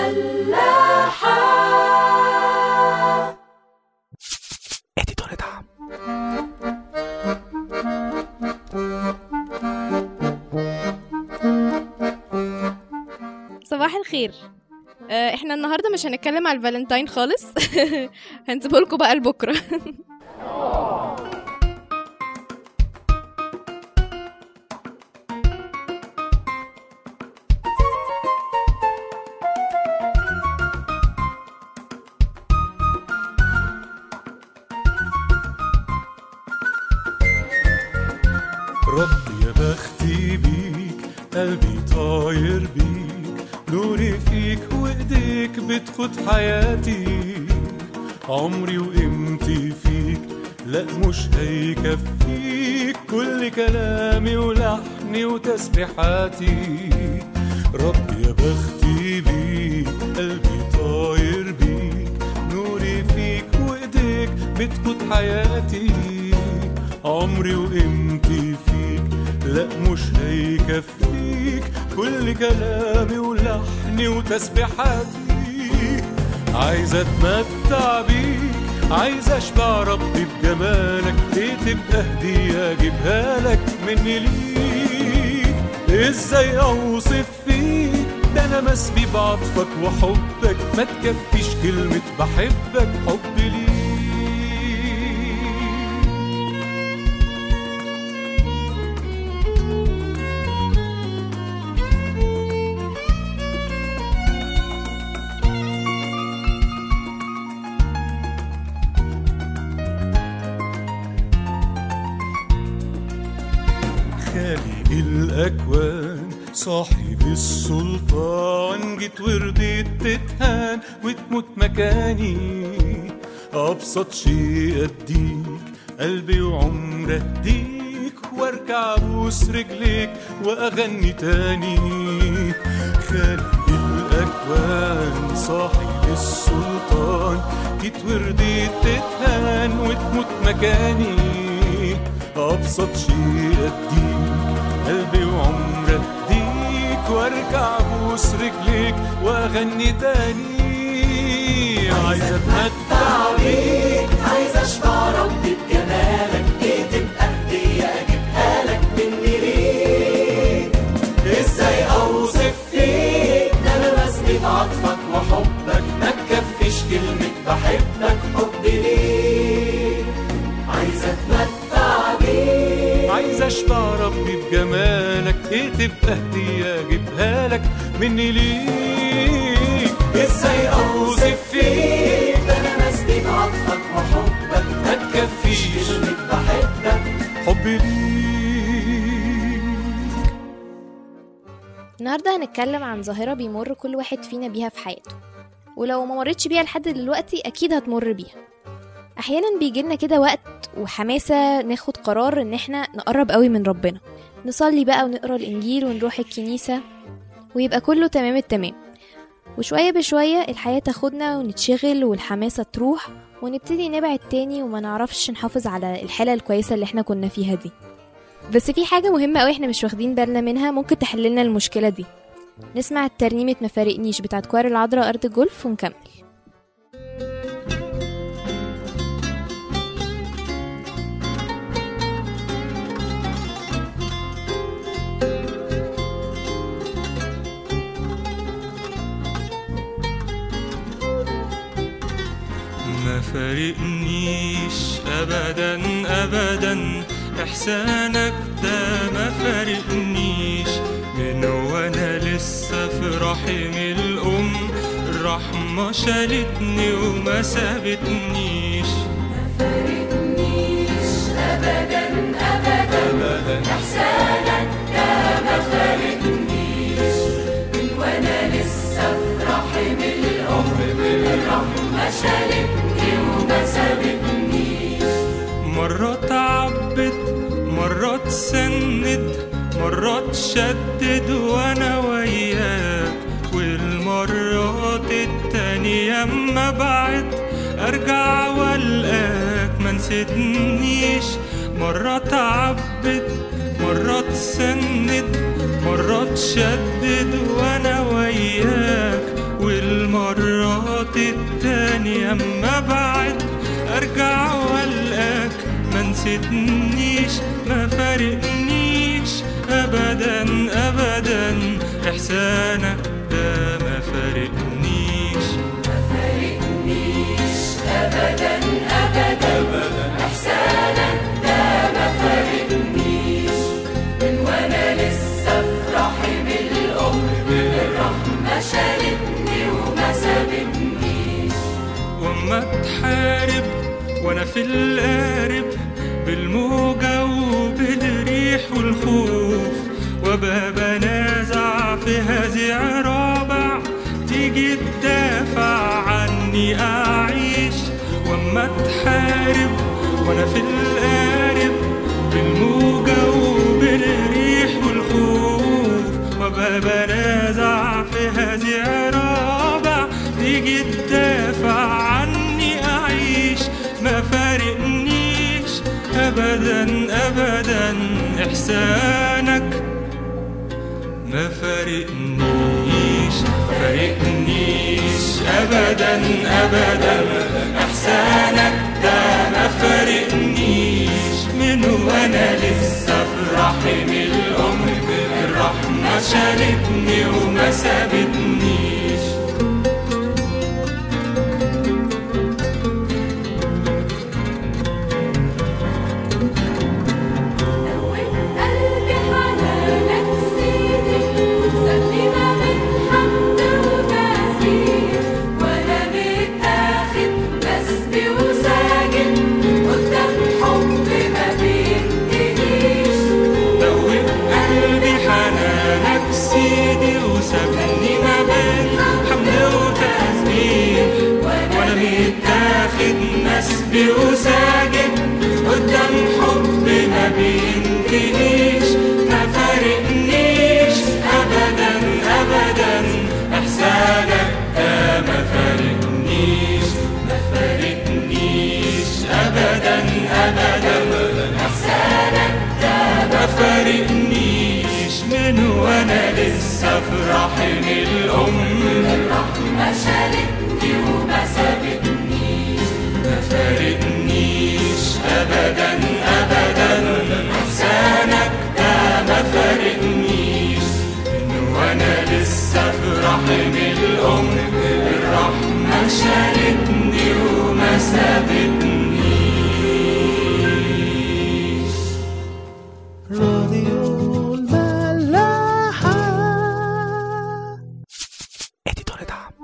فلاحة اديتور دعم. صباح الخير. احنا النهارده مش هنتكلم على الفالنتاين خالص. هنسيبه لكم بقى لبكره. ربي يا بختي بيك، قلبي طاير بيك، نوري فيك وايديك بتخد حياتي، عمري وقيمتي فيك، لا مش هيكفيك كل كلامي ولحني وتسبيحاتي. ربي يا بختي بيك، قلبي طاير بيك، نوري فيك وايديك بتخد حياتي، عمري وقيمتي فيك، لا مش هيكفيك كل كلامي ولحني وتسبيحاتي. عايز اتمتع بيك، عايز اشبع ربي بجمالك، ايه تبقى هدية اجيبها لك مني ليك. ازاي اوصف فيك ده انا مسبي بعطفك وحبك، ما تكفيش كلمة بحبك حب ليك. خالق الأكوان صاحب السلطان، جيت ورضيت تتهان وتموت مكاني، أبسط شيء أديك قلبي وعمر أديك، واركع بوس رجليك وأغني تاني. خالق الأكوان صاحب السلطان، جيت ورضيت تتهان وتموت مكاني، أبسط شيء أديك قلبي وعمر أديك، واركع بوس رجليك وأغني تاني. عايز أتمتع بيك، عايز أشبع ربي بجمالك، ايه تبقى هدية أجيبها لك مني ليك. ازاي أوصف فيك ده أنا مسبي بعطفك وحبك، ما تكفيش كلمة بحبك حب ليك. عايز أتمتع بيك، عايز اشبع ربي بجمالك، ايه تبقى هدية اجيبها لك مني ليك. ازاي اوصف فيك ده انا مسبي بعطفك وحبك، ما تكفيش كلمة بحبك حبي ليك. النهارده هنتكلم عن ظاهرة بيمر كل واحد فينا بيها في حياته، ولو ما مرتش بيها لحد دلوقتي أكيد هتمر بيها. أحيانا بيجيلنا كده وقت وحماسة ناخد قرار إن احنا نقرب قوي من ربنا، نصلي بقى ونقرأ الإنجيل ونروح الكنيسة ويبقى كله تمام التمام. وشوية بشوية الحياة تاخدنا ونتشغل والحماسة تروح، ونبتدي نبعد تاني وما نعرفش نحافظ على الحالة الكويسة اللي احنا كنا فيها دي. بس في حاجة مهمة قوي احنا مش واخدين بالنا منها ممكن تحللنا المشكلة دي. نسمع الترنيمة ما فارقنيش بتاعت كوار العذراء أرض الجولف ونكمل. ما فارقنيش أبدا أبدا، إحسانك ده ما فارقنيش، من وانا لسه في رحم الأم، الرحمة شالتني وما سابتنيش. ما فارقنيش ابدا ابدا، احسانك ده ما فارقنيش، من وانا لسه في رحم الام، الرحمة شالتني وما سابتنيش. مرات عبت مرات سند مرات شدد وانا وياك، والمرات التانية اما بعد ارجع والقاك ما نسيتنيش. مرات عبد مرات سند مرات شدد وانا وياك، لما بعد ارجع والقاك ما نسيتنيش ما فارقنيش ابدا ابدا احسانك ده ما فارقنيش ابدا ابدا احسانك ده ما فارقنيش من وانا لسه في رحم الام الرحمه شالتني وما سابتنيش وما تحارب وانا في القارب بالموجة وبالريح والخوف وابقى بنازع في هزيع رابع تيجي تدافع عني اعيش وما تحارب وانا في القارب بالموجة وبالريح والخوف وابقى بنازع في هزيع رابع تيجي تدافع عني اعيش ما فارقنيش ابدا ابدا احسانك ما فارقنيش ابدا ابدا احسانك ده ما فارقنيش من وانا لسه في رحم الام الرحمه شالتني وما سابتنيش وساجد قدام حب ما بينتهيش ما فارقنيش ابدا ابدا احسانك ده ما فارقنيش ابدا ابدا احسانك ده ما فارقنيش من وانا لسه في رحم الام الرحمه شالتني وما سابتنيش ما فارقنيش ابدا ابدا احسانك ده ما فارقنيش من وانا لسه في رحم الام الرحمه شالتني وما سابتنيش. راديو الملاحة اديتور دعم.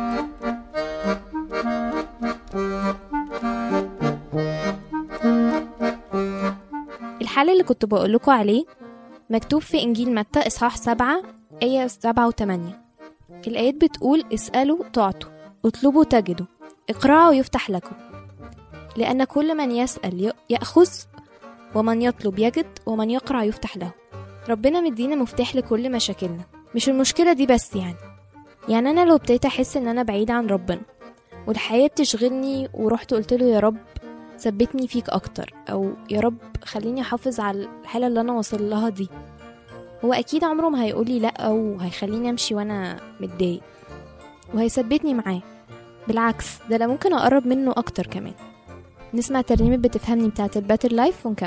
الحل اللي كنت بقولكوا عليه مكتوب في إنجيل متى إصحاح 7 آية 7 و8. الآيات بتقول اسألوا تعطوا اطلبوا تجدوا اقرعوا يفتح لكم لأن كل من يسأل يأخذ ومن يطلب يجد ومن يقرع يفتح له. ربنا مدينا مفتاح لكل مشاكلنا، مش المشكلة دي بس. يعني أنا لو ابتديت أحس إن أنا بعيد عن ربنا والحياة بتشغلني ورحت قلت له يا رب ثبتني فيك أكتر، أو يا رب خليني أحافظ على الحالة اللي أنا وصل لها دي، هو أكيد عمره ما هيقولي لأ أو هيخليني أمشي وأنا متضايق، وهيثبتني معاه. بالعكس، ده أنا ممكن أقرب منه أكتر كمان. نسمع ترنيمة بتفهمني بتاعة الباتر لايف ونكمل.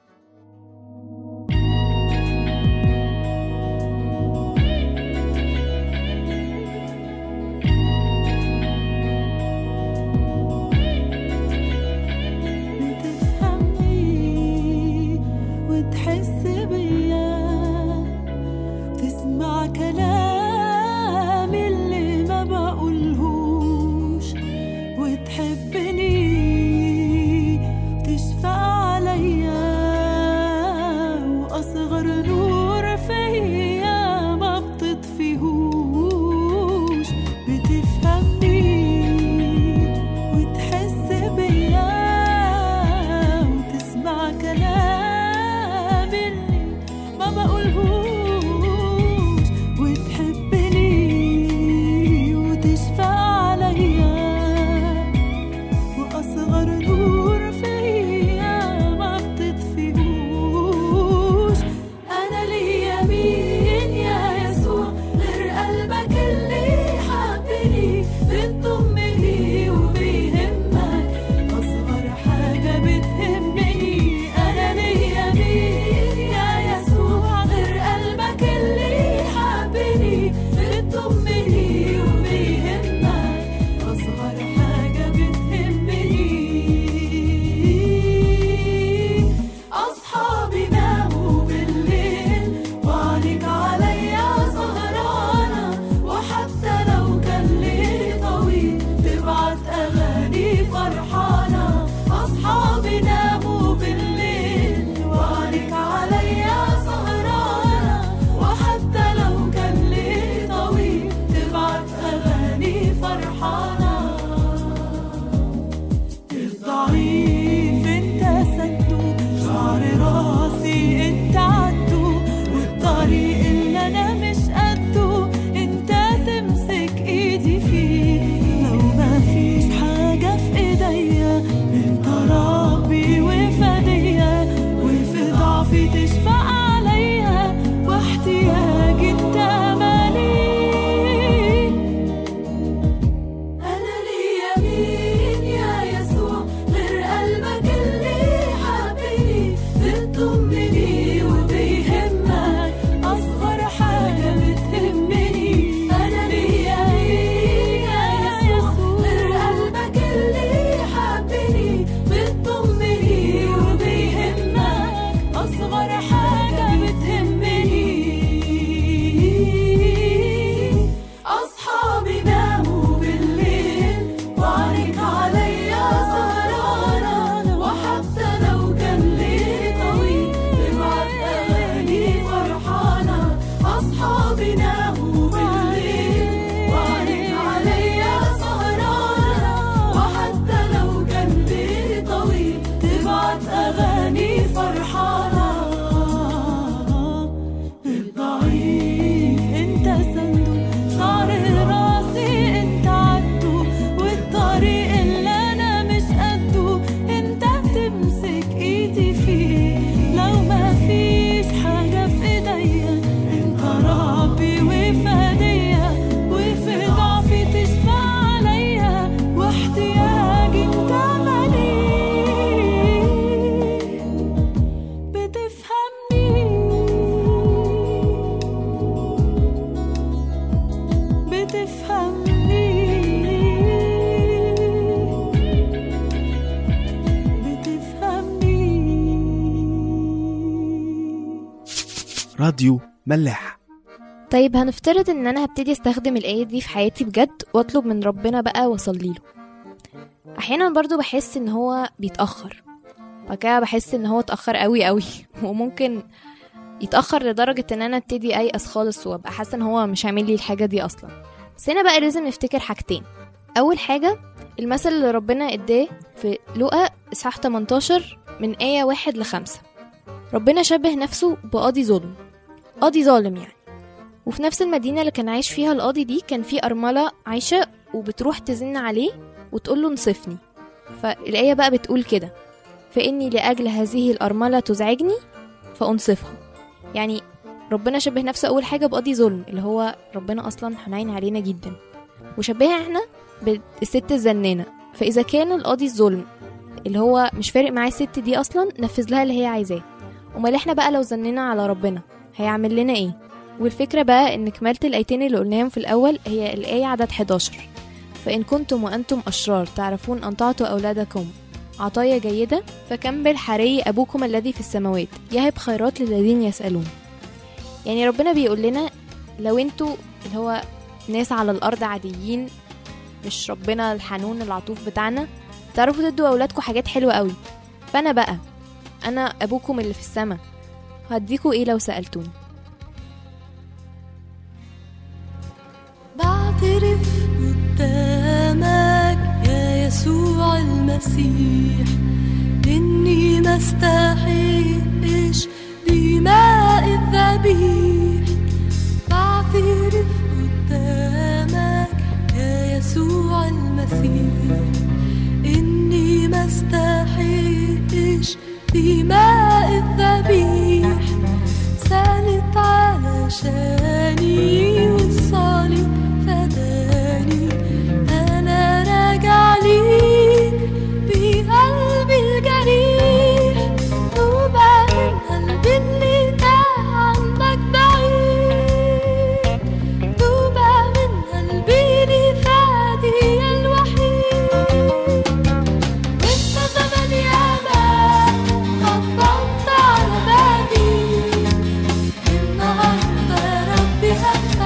وتحس بيا تسمع كلام اللي ما بقولهوش وتحبني وتشفع عليا فرحانة. الضعيف انت سنده، شعر راسي انت عدو، والطريق اللي انا مش قده انت تمسك ايدي فيه. لو ما فيش حاجة في ايديا انت ربي وفدية، وفي ضعفي تشفع عليا، واحتياجي انت مالي. انا ليا مين يا يسوع غير قلبك اللي حبني، بتطمني وبيهمك اصغر حاجة بتهمني. انا ليا مين يا يسوع غير قلبك اللي حبني، بتطمني وبيهمك اصغر حاجة بتهمني. اصحابي ناموا بالليل وعينيك عليا سهرانة، وحتى لو كان ليل طويل ببعت اغاني فرحانة. اصحابي ناموا بالليل وعينيك عليا سهرانة، وحتى لو كان ليل طويل ببعت اغاني فرحانة. الضعيف انت سنده، شعر راسي انت عدو، والطريق اللي انا مش قده انت تمسك ايدي فيه. لو ما فيش حاجة في ايديا انت ربي وفدية، وفي ضعفي تشفع عليا، واحتياجي انت مالي. بتفهمني راديو ملاح. طيب هنفترض ان انا هبتدي استخدم الآية دي في حياتي بجد، واطلب من ربنا بقى واصلي له. احيانا برضو بحس ان هو بيتأخر، فكده بحس ان هو اتأخر قوي قوي وممكن يتأخر لدرجة ان انا ابتدي ايأس خالص، وابقى حاسة ان هو مش عامل لي الحاجة دي اصلا. بس هنا بقى لازم نفتكر حاجتين. اول حاجة المثل اللي ربنا اداه في لوقا اصحاح 18 من آية 1-5. ربنا شبه نفسه بقاضي ظلم، قاضي ظالم يعني. وفي نفس المدينة اللي كان عايش فيها القاضي دي كان في أرملة عايشة، وبتروح تزن عليه وتقول له انصفني. فالآية بقى بتقول كده: فإني لأجل هذه الأرملة تزعجني فأنصفها. يعني ربنا شبه نفسه أول حاجة بقاضي ظلم، اللي هو ربنا أصلا حنين علينا جدا، وشبهها احنا بالست الزنانة. فإذا كان القاضي الظلم اللي هو مش فارق معاه الست دي أصلا نفذ لها اللي هي عايزاه، امال احنا بقى لو زننا على ربنا هيعمل لنا ايه؟ والفكرة بقى ان كمالة الآيتين اللي قلناهم في الأول هي الآية عدد 11: فإن كنتم وأنتم أشرار تعرفون أن تعطوا أولادكم عطايا جيدة، فكم بالحري أبوكم الذي في السماوات يهب خيرات للذين يسألون. يعني ربنا بيقول لنا لو انتوا اللي هو ناس على الأرض عاديين، مش ربنا الحنون العطوف بتاعنا، تعرفوا تدوا أولادكم حاجات حلوة قوي، فأنا بقى أنا أبوكم اللي في السماء هديكوا إيه لو سألتوني؟ بعترف قدامك يا يسوع المسيح إني ما استحقش دماء الذبيح. بعترف قدامك يا يسوع المسيح إني ما استحقش دماء الذبيح. سالت علشاني والصليب فداني، أنا راجع ليك بقلبي الجريح. توبة من قلبي اللي تاه عنك بعيد، توبة من قلبي لفادي الوحيد. وانت زمان ياما خبطت على بابي، النهارده ربي هفتح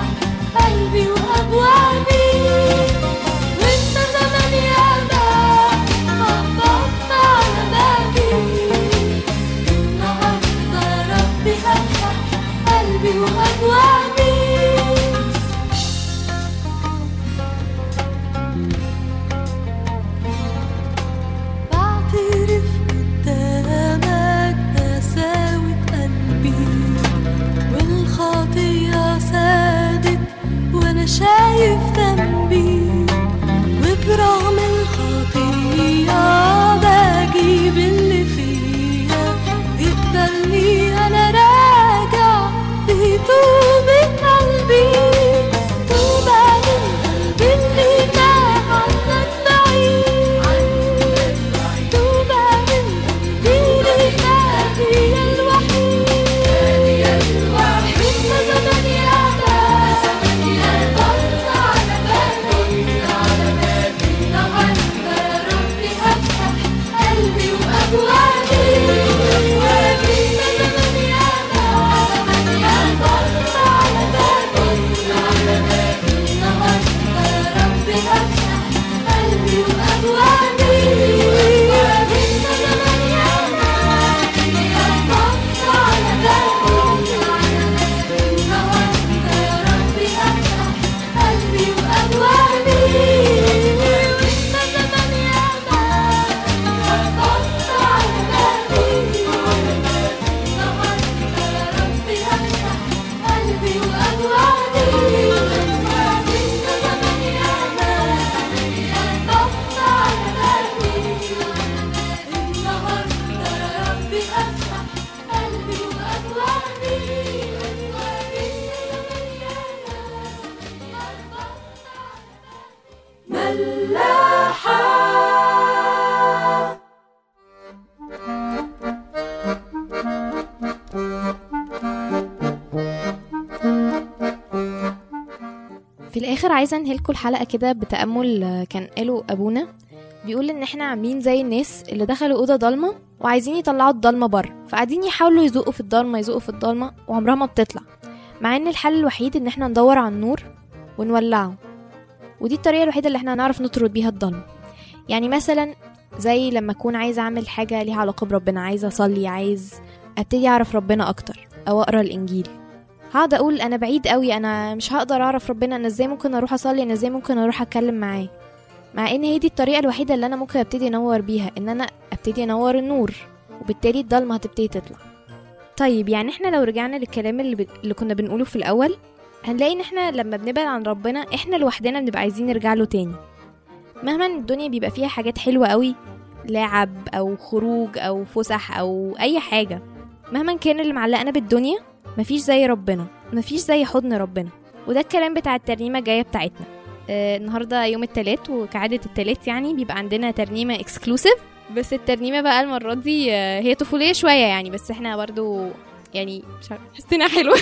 في الاخر عايزه انهلكوا الحلقه كده بتامل كان قاله ابونا، بيقول ان احنا عاملين زي الناس اللي دخلوا اوضه ضلمه وعايزين يطلعوا الضلمه بره، فقاعدين يحاولوا يزقوا في الضلمه وعمرها ما بتطلع، مع ان الحل الوحيد ان احنا ندور على النور ونولعه، ودي الطريقه الوحيده اللي احنا هنعرف نطرد بيها الضلمه. يعني مثلا زي لما اكون عايزه اعمل حاجه ليها علاقه بربنا، عايزه اصلي، عايز ابتدي اعرف ربنا اكتر او اقرا الانجيل، هقعد اقول انا بعيد قوي، انا مش هقدر اعرف ربنا، انا ازاي ممكن اروح اصلي، انا ازاي ممكن اروح اتكلم معاه، مع ان هي دي الطريقه الوحيده اللي انا ممكن ابتدي انور بيها، ان انا ابتدي انور النور، وبالتالي الضلمه هتبتدي تطلع. طيب يعني احنا لو رجعنا للكلام اللي كنا بنقوله في الاول، هنلاقي ان احنا لما بنبعد عن ربنا احنا لوحدنا بنبقى عايزين نرجع له تاني، مهما الدنيا بيبقى فيها حاجات حلوه قوي، لعب او خروج او فسح او اي حاجه، مهما كان اللي معلقنا بالدنيا مفيش زي ربنا، مفيش زي حضن ربنا. وده الكلام بتاع الترنيمه الجايه بتاعتنا. النهارده يوم التلات، وكعاده التلات يعني بيبقى عندنا ترنيمه اكسكلوسيف، بس الترنيمه بقى المره دي هي طفوليه شويه يعني، بس احنا برضو يعني حسينا حلوه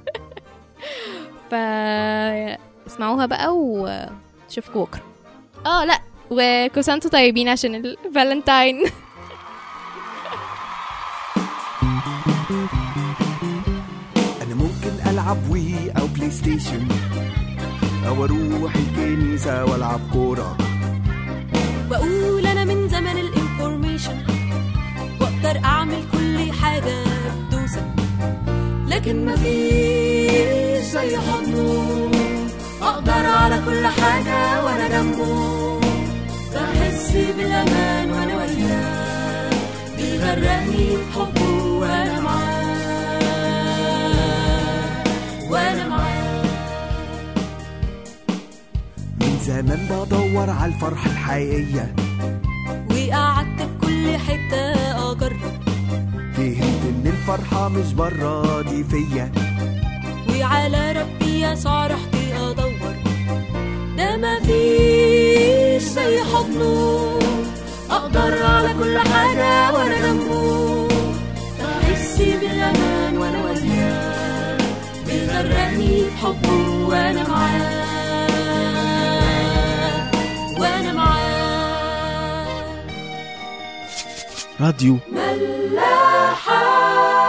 اسمعوها بقى وشوفكوا بكره. لا وكل سنه وانتم طيبين عشان الفالنتاين. أنا ممكن ألعب وي أو بلاي ستيشن، أو أروح الكنيسة وألعب كورة، بقول أنا من زمن الانفورميشن وأقدر أعمل كل حاجة بدوسة، لكن مفيش زي حضنه، أقدر على كل حاجة وأنا جنبه، بحس بالأمان وأنا وياه، بيغرقني بحبه وأنا معاه، وأنا معاه. من زمان بدور على الفرحة الحقيقية، وقعدت بكل حتة أجرب، فهمت إن الفرحة مش برا دي فيا، وعلى ربي يسوع رحت أدور، ده مفيش زي حضنه، أقدر على كل حاجة وأنا جنبه، بحس بالأمان وأنا وياه، بيغرقني بحبه وأنا معاه، وأنا معاه. راديو ملاحة.